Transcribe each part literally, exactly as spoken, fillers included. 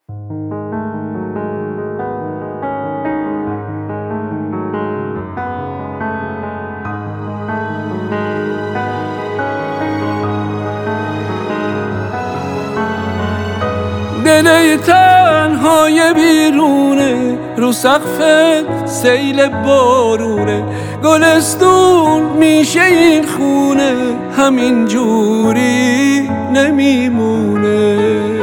دل تنهای بیرونه، رو سقفت سیل بارونه، گلستون میشه این خونه، همین جوری نمیمونه.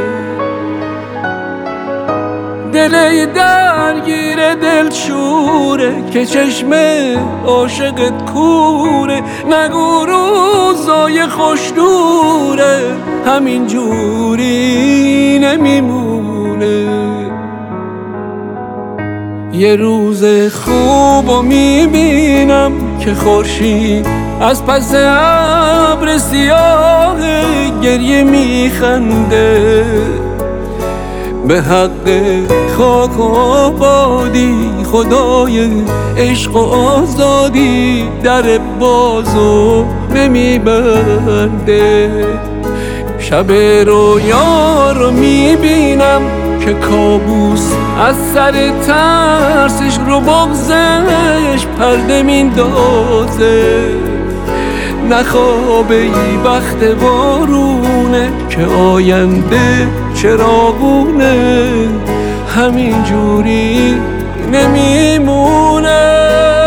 دل درگیر دلشوره که چشم عاشقت کوره، نگو روزای خوش دوره، همین جوری نمیمونه. یه روز خوبو میبینم که خورشید از پس ابر سیاه گریه میخنده، به حق خاک و آبادی خدای عشق و آزادی در بازو نمیبنده. شب رویا رو میبینم که کابوس از سر ترسش رو بغزش پرده میندازه، نخوابه ای بخت بارونه که آینده چراغونه، همین جوری نمیمونه.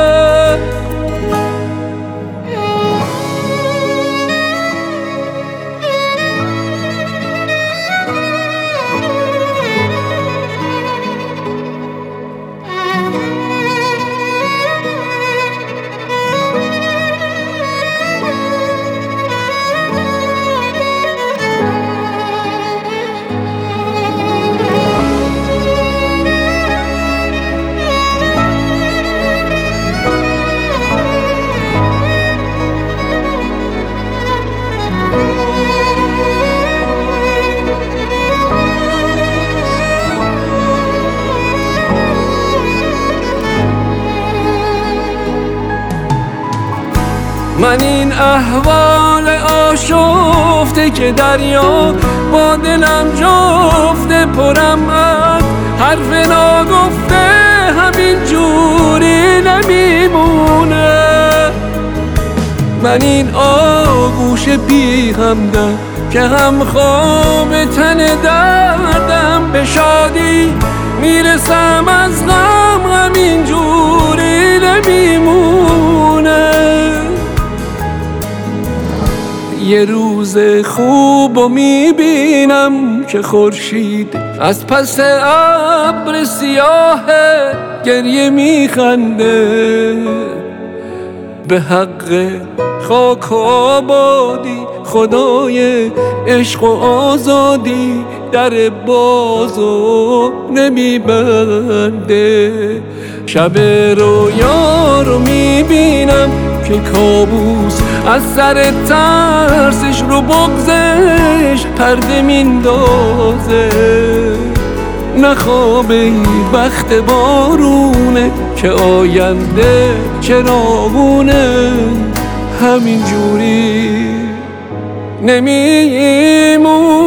من این احوال آشفته که دریا با دلم جفته، پرم از حرف ناگفته، همین جوری نمیمونه. من این آغوش بی همدم که هم خواب تن دردم، به شادی میرسم از غم، همین جوری نمیمونه. یه روز خوبو میبینم که خورشید از پس ابر سیاه گریه میخنده، به حق خاک و آبادی خدای عشق و آزادی در بازو نمیبنده. شب رویا رو میبینم که کابوس از سر ترسش رو بغزش پرده میندازه، نخوابه ای بخت بارونه که آینده چراغونه، همین جوری نمیمونه.